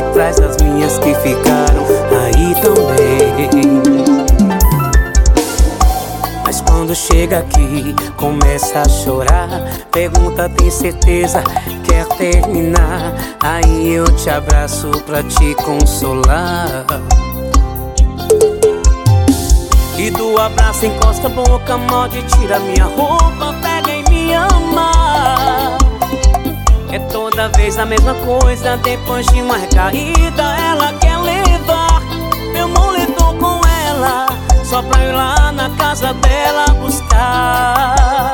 traz as minhas que ficaram aí também. Mas quando chega aqui, começa a chorar, pergunta, tem certeza, quer terminar? Aí eu te abraço pra te consolar. E do abraço encosta a boca, morde, tira minha roupa, pega e me ama. É toda vez a mesma coisa, depois de uma recaída ela quer levar meu moletom com ela, só pra eu ir lá na casa dela buscar.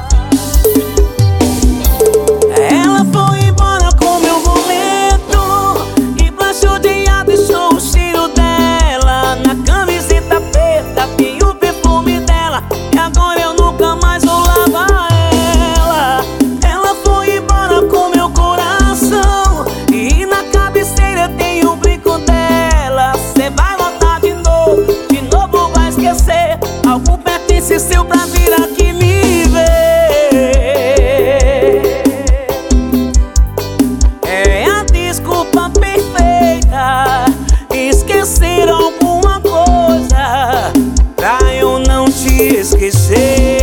Ela foi embora com meu boleto e pra judiar deixou o cheiro dela na camiseta preta, tem o perfume dela, e agora eu nunca mais vou lavar ela. Ela foi embora com meu coração e na cabeceira tem o brinco dela. Cê vai voltar de novo vai esquecer. Algum pertence seu pra vir aqui me ver. É a desculpa perfeita, esquecer alguma coisa pra eu não te esquecer.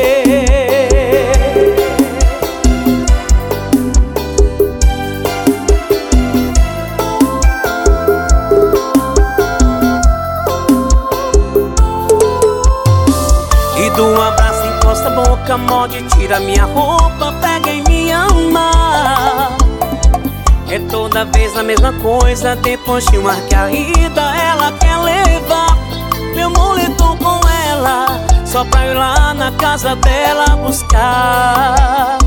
E do abraço encosta a boca, morde, tira minha roupa, pega e me ama. É toda vez a mesma coisa, depois de uma caída ela quer levar meu moletom com ela, só pra ir lá na casa dela buscar.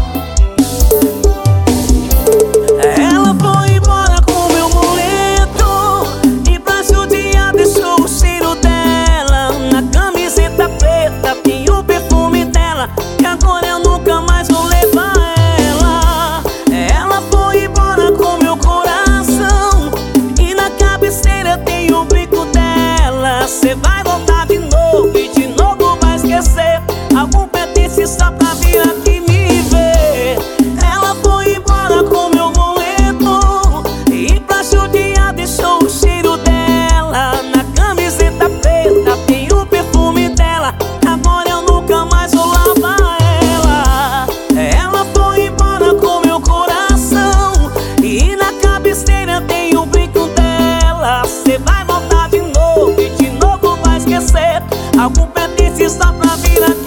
Ela foi embora com meu boleto e pra judiar deixou o cheiro dela na camiseta preta, tem o perfume dela, e agora eu nunca mais vou levar ela. Ela foi embora com meu coração e na cabeceira tem o brinco dela. Cê vai voltar de novo e de novo vai esquecer. Algum pertence só pra vir aqui me ver. Ela foi embora com meu boleto e pra judiar deixou o cheiro dela na camiseta preta, tem o perfume dela, agora eu nunca mais vou lavar ela. Ela foi embora com meu coração e na cabeceira tem o brinco dela. Cê vai voltar de novo e de novo vai esquecer. Algum pertence só pra vir aqui